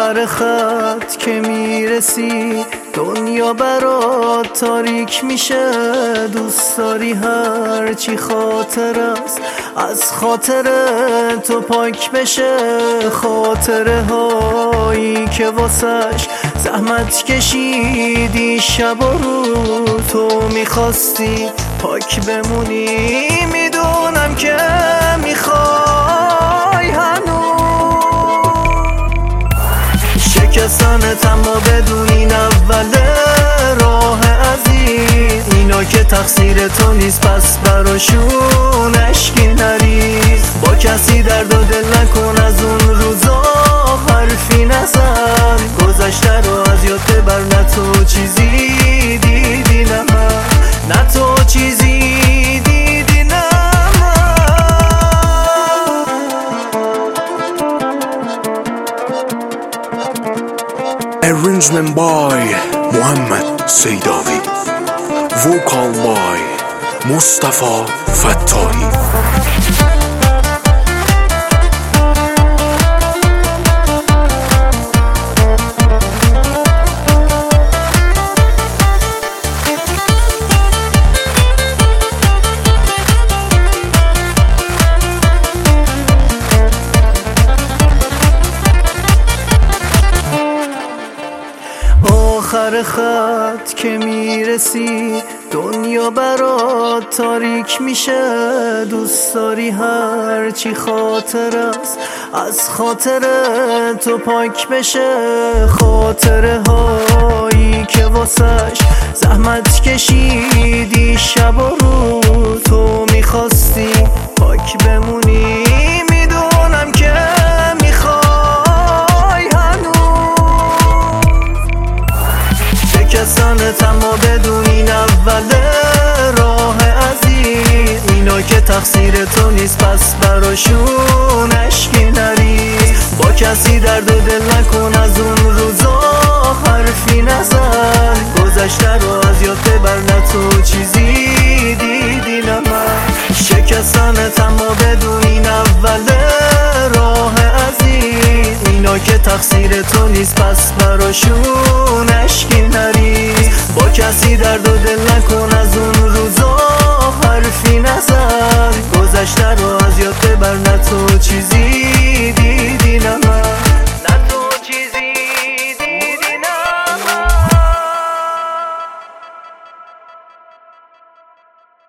آخر خط که میرسی دنیا برات تاریک میشه. دوست داری هرچی خاطر است از خاطر تو پاک بشه. خاطره هایی که واسش زحمت کشیدی شب و رو تو میخواستی پاک بمونی. میدونم که میخوای هنوز شکستنت، اما بدون این اول راه عزیز اینا که تقصیر تو نیست، پس براشون اشکی نریز. با کسی درد و دل نکن، از اون روزا حرفی نزن. گذشته رو از یاد ببر، نه تو چیزی دیدی نه من، نه تو چیزی دیدی نه من. Arrangement by محمد سیداوی، Vocal by مصطفی فتاحی. آخر خط که میرسی دنیا برات تاریک میشه. دوست داری هرچی خاطر است از خاطر تو پاک بشه. خاطره هایی که واسش زحمت کشیدی شب و رو تو میخواستی پاک بمونی. میدونم که میخوای هنوز شکستنت، اما بدون این اول راه عزیز اینا که تقصیر تو نیست، پس براشون اشکی نریز. با کسی درد و دل نکن، از اون روزا حرفی نزن. گذشته رو از یاد ببر، نه تو چیزی دیدی نه من. شکستنت، اما بدون این اول راه عزیز اینا که تقصیر تو نیست، پس براشون اشکی نریز. با کسی درد و دل نکن، از اون روزا